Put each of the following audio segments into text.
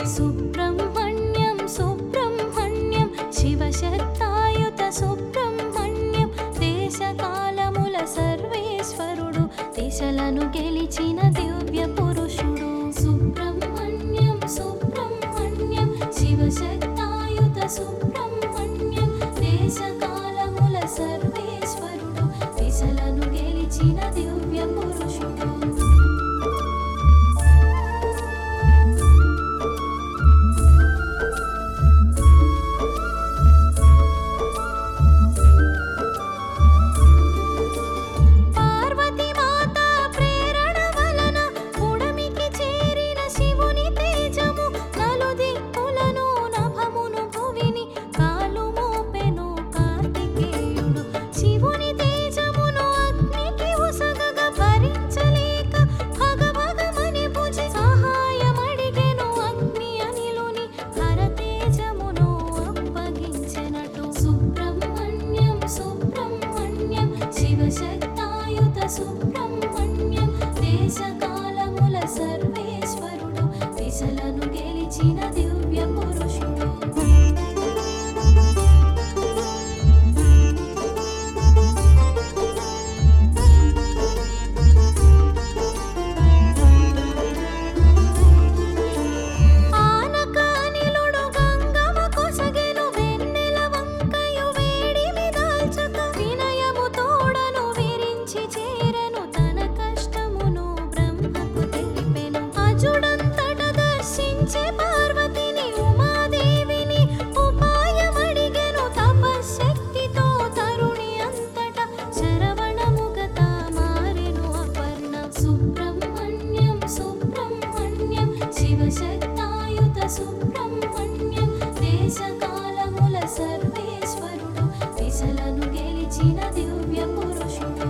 సుబ్రహ్మణ్యం సుబ్రహ్మణ్యం శివశక్తాయుత సుబ్రహ్మణ్యం దేశకాలముల సర్వేశ్వరుడు దిశలను గెలిచిన దివ్య పురుషుడు. సుబ్రహ్మణ్యం సుబ్రహ్మణ్యం శివశక్తాయుత సుబ్రహ్మణ్యం దేశకాలముల సర్వేశ్వరుడు దిశలను గెలిచిన దివ్య పురుషుడు. శక్తాయుత సుబ్రహ్మణ్యం దేశకాలముల సర్వేశ్వరుడు దిశలను గెలిచిన దివ్య పురుషుడు. శక్తాయుత సుబ్రహ్మణ్యం దేశకాలముల సర్వేశ్వరుడు దిశలను గెలిచిన దివ్య పురుషుడు.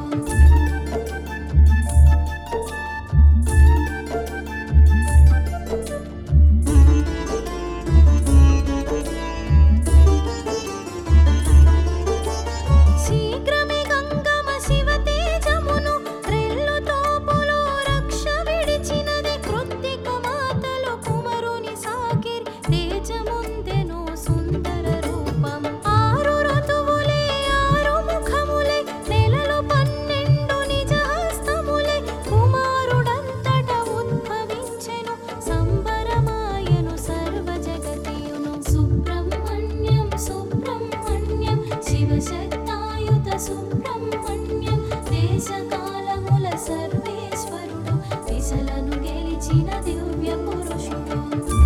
శీఘ్రమే గంగమ శివ తేజమును రెల్లు తోపులో రక్ష విడిచినది కృత్తిక మాతలు కుమరుని సాకిరి తేజముందెను సుందర రూపం. 6 ఋతువులే 6 ముఖములే నెలలు 12 నిజ హస్తములే కుమారుడంతట ఉద్భవించెను సంబరమాయను సర్వ జగతియును. సుబ్రహ్మణ్యం సుబ్రహ్మణ్యం శివశక్తాయుత సుబ్రహ్మణ్యం దేశకాలముల సర్వేశ్వరుడు దిశలను గెలిచిన దివ్య పురుషుడు.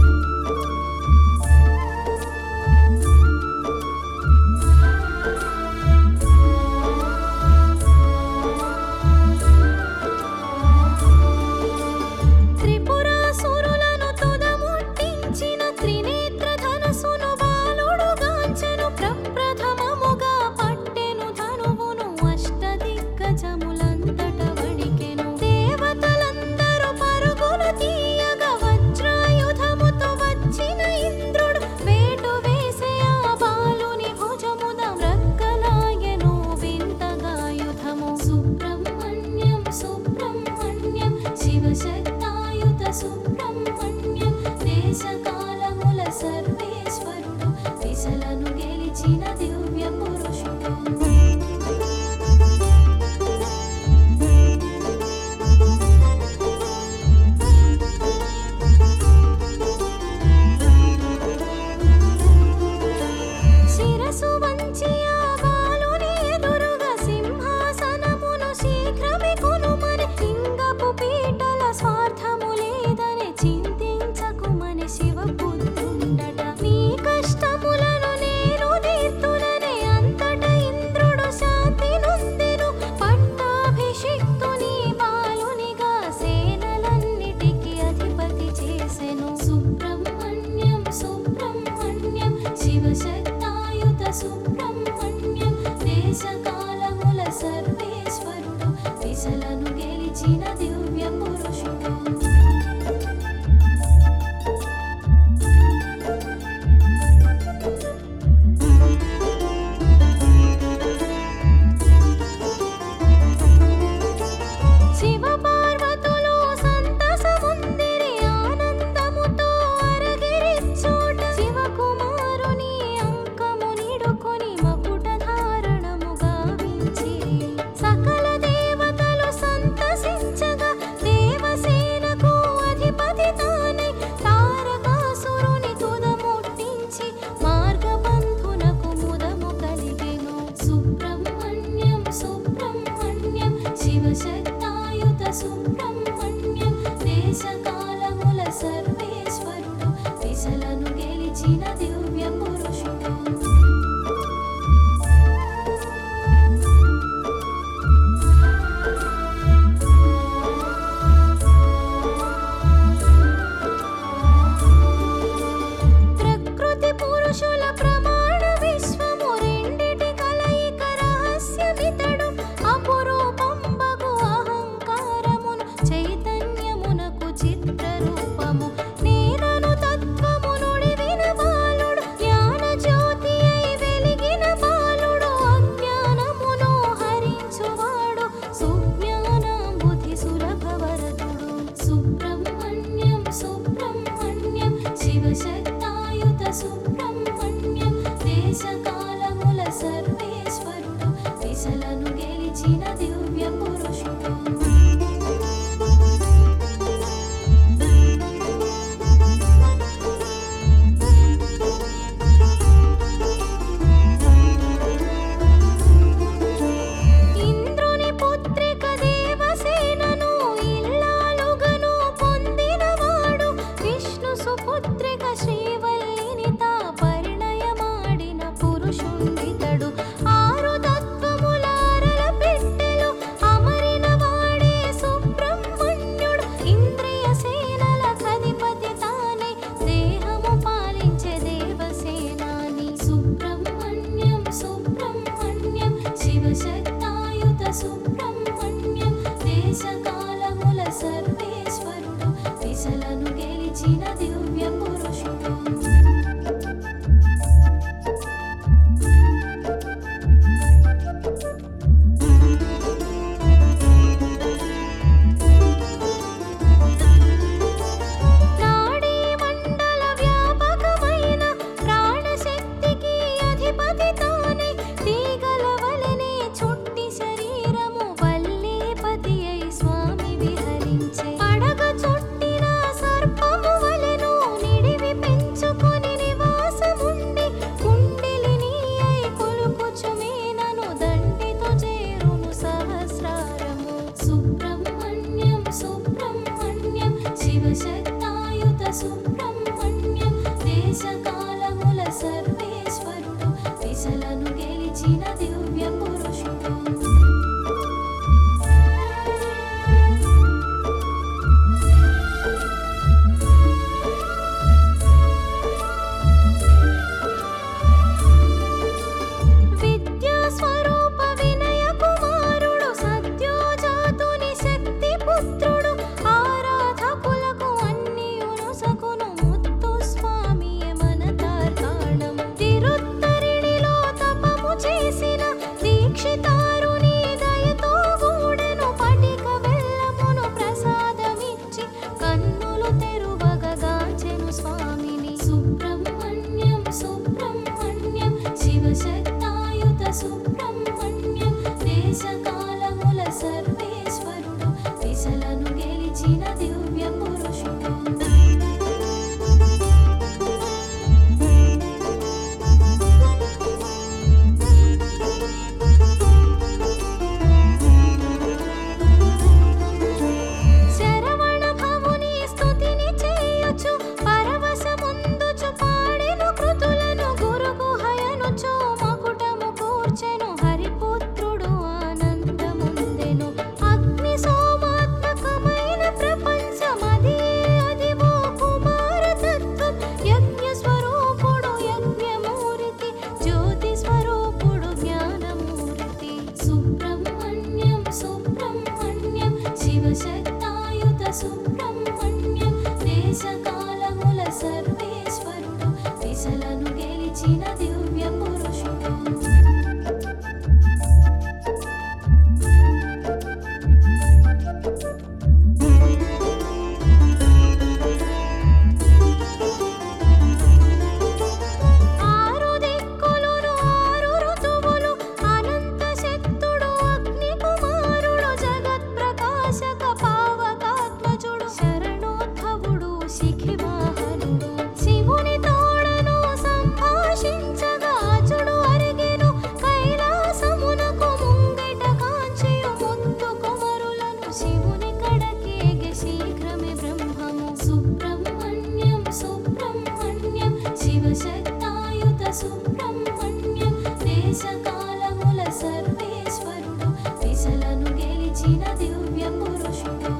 త్రిపురాసురులను తుదముట్టించిన త్రినేత్ర ధనసును బాలుడు గాంచెను ప్రప్రథమముగా పట్టెను ధనువును అష్టదిగ్గజములంతట వణికెను. దేవతలందరూ పరుగులు తీయగా వజ్రాయుధముతో వచ్చిన ఇంద్రుడు వేటు వేసే ఆ బాలుని భుజముద మ్రగ్గలాయెను వింతగాయుధము. సుబ్రహ్మణ్యం సుబ్రహ్మణ్యం శివశక్తాయుత సుబ్రహ్మణ్యం దేశకాలముల సర్వేశ్వరుడు దిశలను గెలిచిన దివ్య పురుషుడు. శిరసు వంచి ఆ బాలుని ఎదురుగా సింహాసనమును శీఘ్రమే కొనుమని లింగపు పీటల స్వార్థము లేదని చింతించకుమని శివ పుత్రిక శ్రీవల్లిని తా పరిణయమాడిన పురుషుండితడు. ఆరు తత్వములారల పెట్టెలో అమరిన వాడే సుబ్రహ్మణ్యుడు. ఇంద్రియ సేనల అధిపతి తానే దేహము పాలించే దేవసేనాని. సుబ్రహ్మణ్యం సుబ్రహ్మణ్యం శివశక్తాయుత సుబ్రహ్మణ్యం దేశకాలముల సర్వేశ్వరుడు దిశలను గెలిచిన దివ్య పురుషుడు. నాడీ మండల వ్యాపకమైన ప్రాణశక్తికి అధిపతి తానే. తీగల వలెనే చుట్టి శరీరము వల్లీపతి అయి స్వామి విహరించే. పడగ చుట్టిన సర్పము వలెను నిడివి పెంచుకొని నివాసముండి. కుండిలిని అయి కొలుకుచుమేనను దండితో చేరును సహస్రారము. సుబ్రహ్మణ్యం సుబ్రహ్మణ్యం శివశక్తాయుత సుబ్రహ్మణ్యం దేశకాలముల సర్వేశ్వరుడు దిశలను గెలిచిన దివ్య పురుషుడు. విద్యా స్వరూప వినయ కుమారుడు సత్యోజాతుని శక్తి పుత్రుడు. ఆరాధకులకు అన్నియును సకును ముత్తు స్వామియే మన తార్కాణం. తిరుత్తరిణిలో తపము చేసిన దీక్షితారుని దయతో గూడెను. పటిక బెల్లమును ప్రసాదమిచ్చి కన్నులు తెరువగాంచెను స్వామిని. సుబ్రహ్మణ్యం సుబ్రహ్మణ్యం శివశక్తాయుత సుబ్రహ్మణ్యం దేశకాలముల సర్వేశ్వరుడు దిశలను గెలిచిన దివ్య పురుషుడు. శరవణ భవుని స్తుతిని చేయుచు పరవశముందుచు పాడెను కృతులను. గురుగుహయనుచు మకుటము కూర్చెను హరిపుత్రుడు ఆనందముందెను. అగ్ని సోమాత్మకమైన ప్రపంచమది అదివో కుమారతత్వం. యజ్ఞ స్వరూపుడు యజ్ఞమూర్తి జ్యోతి స్వరూపుడు జ్ఞానమూర్తి. సుబ్రహ్మణ్యం సుబ్రహ్మణ్యం శివశక్తాయుత సుబ్రహ్మణ్యం దేశకాలముల సర్వేశ్వరుడు దిశలను గెలిచిన దివ్య పురుషుడు. ఆరు దిక్కులును ఆరు ఋతువులు అనంత శక్తుడు అగ్ని కుమారుడు. జగత్ప్రకాశక పావకాత్మజుడు శరణోద్భవుడు శిఖివాహనుడు. శివుని తోడను సంభాషించగా అచుడు అరిగెను కైలాసమునకు ముంగిట కాంచియు ముత్తు కుమరులను. శివుని కడకేగె శీఘ్రమే బ్రహ్మము. సుబ్రహ్మణ్యం సుబ్రహ్మణ్యం శివశక్తాయుత సుబ్రహ్మణ్యం దేశకాలముల సర్వేశ్వరుడు దిశలను గెలిచిన దివ్య పురుషుడు.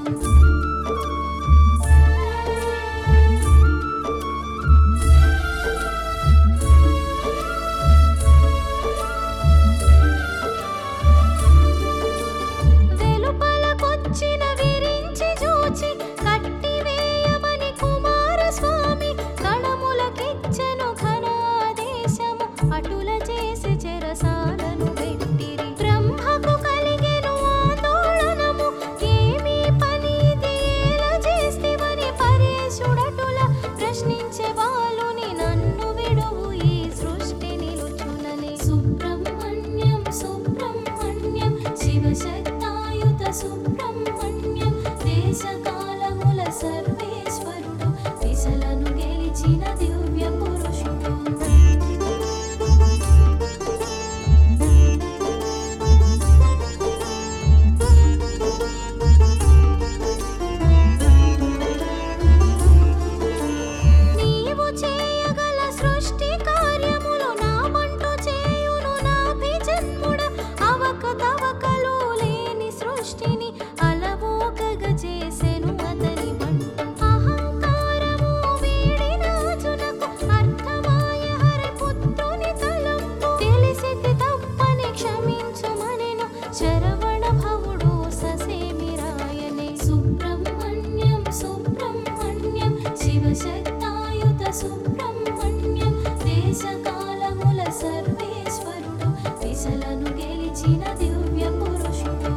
వెలుపలకొచ్చిన విరించి చూచి కట్టివేయమని కుమారస్వామి గణములకిచ్చెను ఘనాదేశము. అటుల చేసి చెరసాలను పెట్టిరి. బ్రహ్మకు కలిగెను ఆందోళనము. ఏమీ పని ఇది ఎలా చేస్తివని పరేశుడటుల ప్రశ్నించే బాలుని. నన్ను విడువు ఈ సృష్టి నిలుచునని. సుబ్రహ్మణ్యం సుబ్రహ్మణ్యం శివశక్తాయుత సుబ్రహ్మణ్యం దేశకాలముల సర్వేశ్వరుడు దిశలను గెలిచిన దివ్య పురుషుడు. సృష్టి కార్యములు నా వంటు చేయును నాభిజన్ముడ అవకతవకలు లేని సృష్టిని అలవోకగ చేసెను అతని బంటు అహంకారము వీడినాజునకు అర్థమాయ హరిపుత్రుని తలంపు తెలిసితి తప్పని క్షమించుమనెను శరవణ భవుడు ససేమిరాయనే సుబ్రహ్మణ్యం సుబ్రహ్మణ్యం శివశక్తాయుత సుబ్రహ్మణ్యం దేశకాలముల సర్వేశ్వరుడు దిశలను గెలిచిన దివ్య పురుషుడు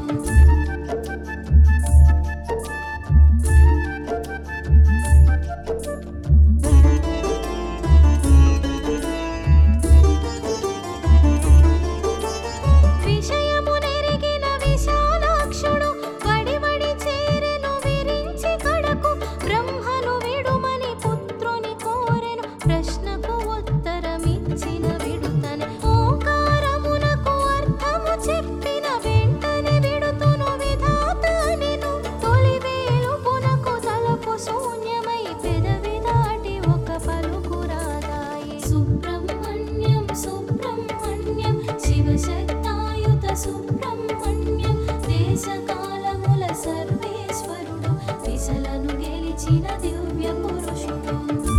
విషయము నెరిగిన విశాలాక్షుడు వడివడి చేరెను విరించి కడకు బ్రహ్మను విడుమని పుత్రుని కోరెను ప్రశ్నకు ఉత్తరమిచ్చిన విడుతనే ఓంకారమునకు అర్థము చెప్పిన వెంటనే విడుతును విధాత అనెను తొలి వేలుపునకు తలపు శూన్యమై పెదవి దాటి ఒక పలుకు రాదాయే సుబ్రహ్మణ్యం సుబ్రహ్మణ్యం శివశక్తాయుత సుబ్రహ్మణ్యం దేశకాలముల సర్వేశ్వరుడు దిశలను గెలిచిన దివ్య పురుషుడు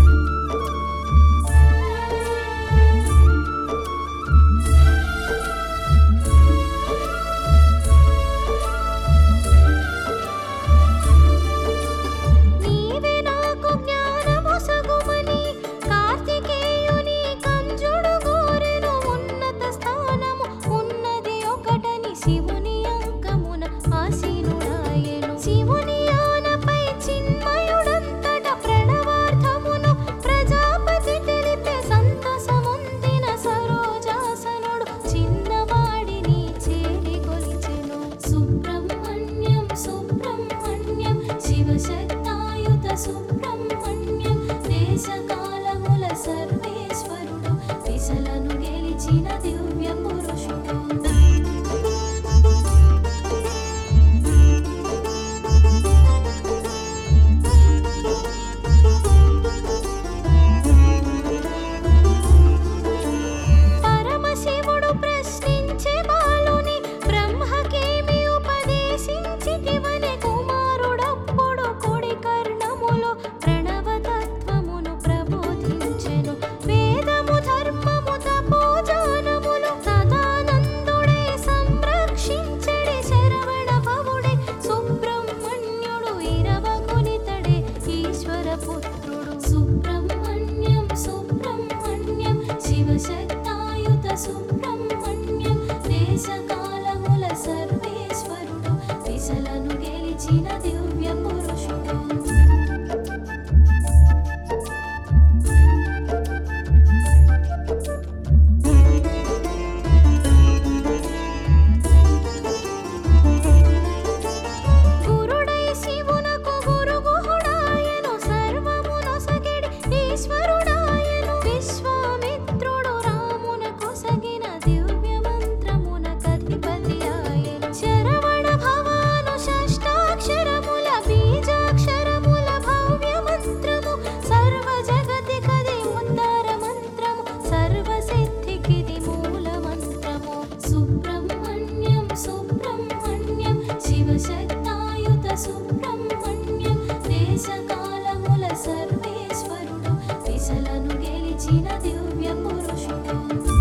నీవే నాకు జ్ఞానమొసగుమని కార్తికేయుని కంజుడు గోరెను ఉన్నత స్థానము ఉన్నది ఒకటని శివుని అంకమున ఆసీనుడాయెను శివుని ఆనపై చిన్మయుడంతట ప్రణవార్థమును ప్రజాపతి తెలిపే సంతసముందిన సరోజాసనుడు చిన్నవాడిని చేరి కొలిచెను సుబ్రహ్మణ్యం సుబ్రహ్మణ్యం శివశక్తాయుత సుబ్రహ్మణ్యం దేశకాలముల సర్వేశ్వరుడు దిశలను గెలిచిన దివ్య పురుషుడు పరమశివుడు ప్రశ్నించే బాలుని బ్రహ్మకేమి ఉపదేశించితివనె కుమారుడప్పుడు కుడి కర్ణములో ప్రణవతత్వమును ప్రబోధించెను వేదము ధర్మము తపోజానములు సదానందుడే సంరక్షించెడి శరవణ భవుడే సుబ్రహ్మణ్యుడు ఇరవగునితడే ఈశ్వర పుత్రుడు సుబ్రహ్మణ్యం సుబ్రహ్మణ్యం శివశక్తాయుత సుబ్రహ్మణ్యం దేశకాలముల సర్వేశ్వరుడు దిశలను గెలిచిన దివ్య పురుషుడు గురుడై శివునకు గురుగుహుడాయను సర్వమునొసగిడి ఈశ్వరుడాయను విశ్వామిత్రుడు రామునకొసగిన దివ్య మంత్రమునకధిపతి ఆయను శరవణ భవాను షష్టాక్షరముల బీజాక్షరముల భవ్య మంత్రము సర్వ జగతికది ఉద్ధార మంత్రము సర్వసిద్ధికిది మూల మంత్రము సుబ్రహ్మణ్యం సుబ్రహ్మణ్యం శివశక్తాయుత సుబ్రహ్మణ్యం దేశకాలముల సర్వేశ్వరుడు దిశలను గెలిచిన దివ్య పురుషుడు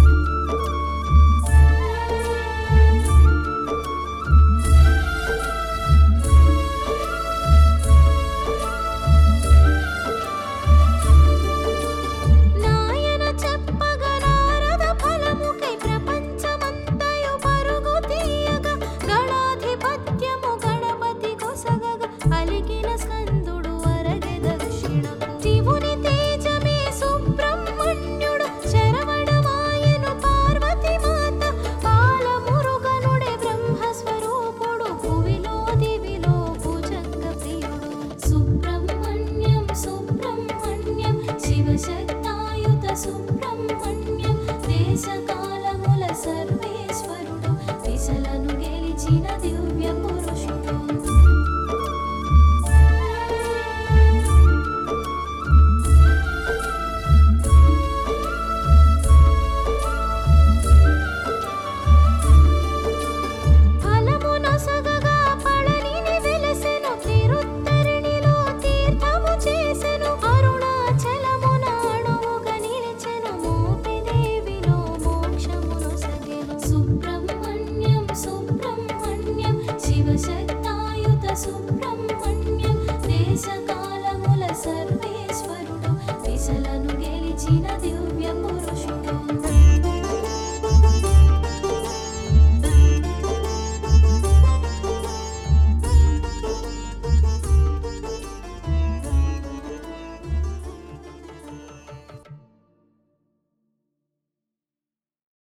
నాయన చెప్పగ నారద ఫలముకై ప్రపంచమంతయు పరుగు తీయగా గణాధిపత్యము గణపతి కొసగగ అలిగిన స్కందుడు అరగె దక్షిణకు శివుని తేజమే సుబ్రహ్మణ్యుడు శరవణమాయను పార్వతి మాత పాలమురుగనుడే బ్రహ్మస్వరూపుడు భువిలో దివిలో భుజంగ ప్రియుడు సుబ్రహ్మణ్యం సుబ్రహ్మణ్యం శివశక్తాయుత సుబ్రహ్మణ్యం దేశకాలముల సర్వేశ్వరుడు దిశలను గెలిచిన దివ్య పురుషుడు సుప్రభాతం